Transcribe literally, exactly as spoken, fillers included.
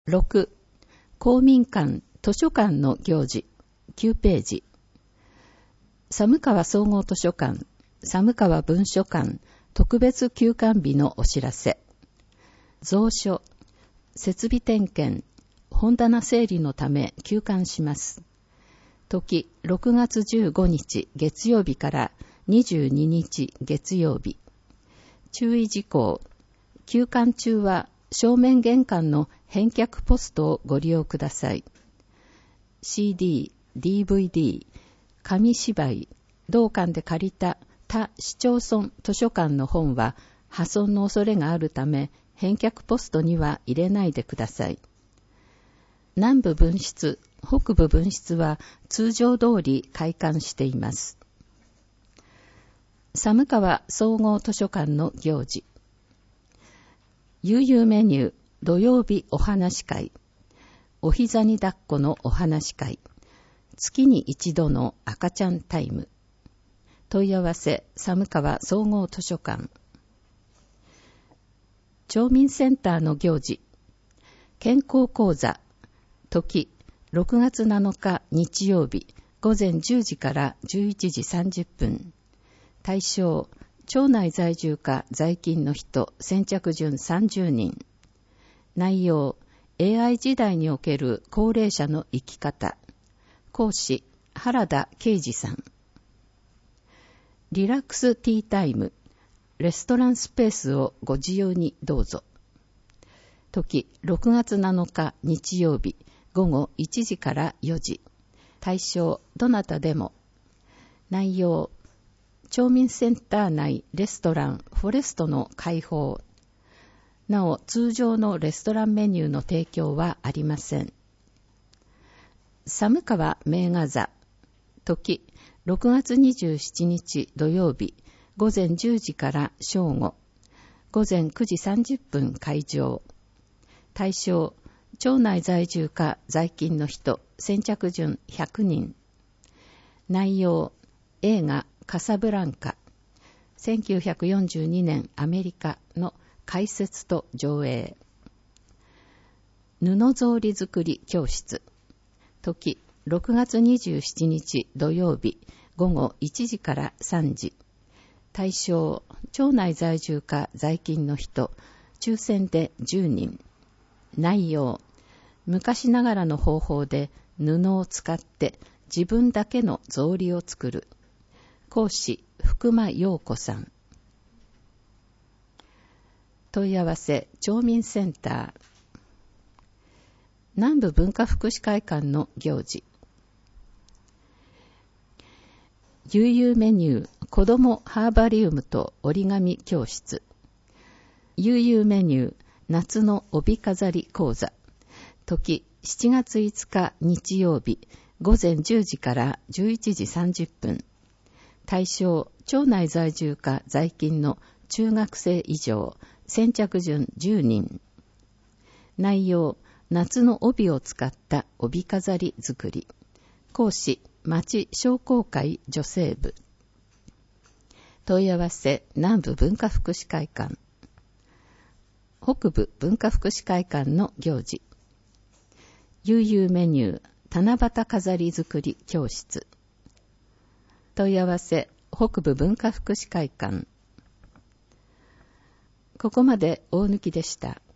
ろく. 公民館図書館の行事きゅうページ。寒川総合図書館寒川文書館特別休館日のお知らせ。蔵書設備点検本棚整理のため休館します。時ろくがつじゅうごにち月曜日からにじゅうににち月曜日。注意事項。休館中は正面玄関の返却ポストをご利用ください。シーディー、ディーブイディー、紙芝居、同館で借りた他市町村図書館の本は破損の恐れがあるため返却ポストには入れないでください。南部分室、北部分室は通常通り開館しています。寒川総合図書館の行事。悠々メニュー、土曜日お話会。お膝に抱っこのお話会。月に一度の赤ちゃんタイム。問い合わせ、寒川総合図書館。町民センターの行事。健康講座。時、ろくがつなのか日曜日、ごぜんじゅうじからじゅういちじさんじゅっぷん。対象、町内在住か在勤の人、先着順さんじゅうにん。内容、エーアイ 時代における高齢者の生き方。講師、原田啓二さん。リラックスティータイム。レストランスペースをご自由にどうぞ。時、ろくがつなのか日曜日、ごごいちじからよじ。対象、どなたでも。内容、町民センター内レストランフォレストの開放。なお、通常のレストランメニューの提供はありません。寒川名画座。時、ろくがつにじゅうしちにち土曜日、ごぜんじゅうじから正午。ごぜんくじさんじゅっぷん開場。対象、町内在住か在勤の人、先着順ひゃくにん。内容、映画カサブランカ、せんきゅうひゃくよんじゅうにねんアメリカの解説と上映。布草履作り教室。時、ろくがつにじゅうしちにち土曜日、ごごいちじからさんじ。対象、町内在住か在勤の人、抽選でじゅうにん。内容、昔ながらの方法で布を使って自分だけの草履を作る。講師、福間陽子さん。問い合わせ、町民センター。南部文化福祉会館の行事。悠々メニュー、子どもハーバリウムと折り紙教室。悠々メニュー、夏の帯飾り講座。時、しちがついつか日曜日、ごぜんじゅうじからじゅういちじさんじゅっぷん。対象、町内在住か在勤の中学生以上、先着順じゅうにん。内容、夏の帯を使った帯飾り作り。講師、町商工会女性部。問い合わせ、南部文化福祉会館。北部文化福祉会館の行事。悠々メニュー、七夕飾り作り教室。問い合わせ、北部文化福祉会館。ここまで大貫でした。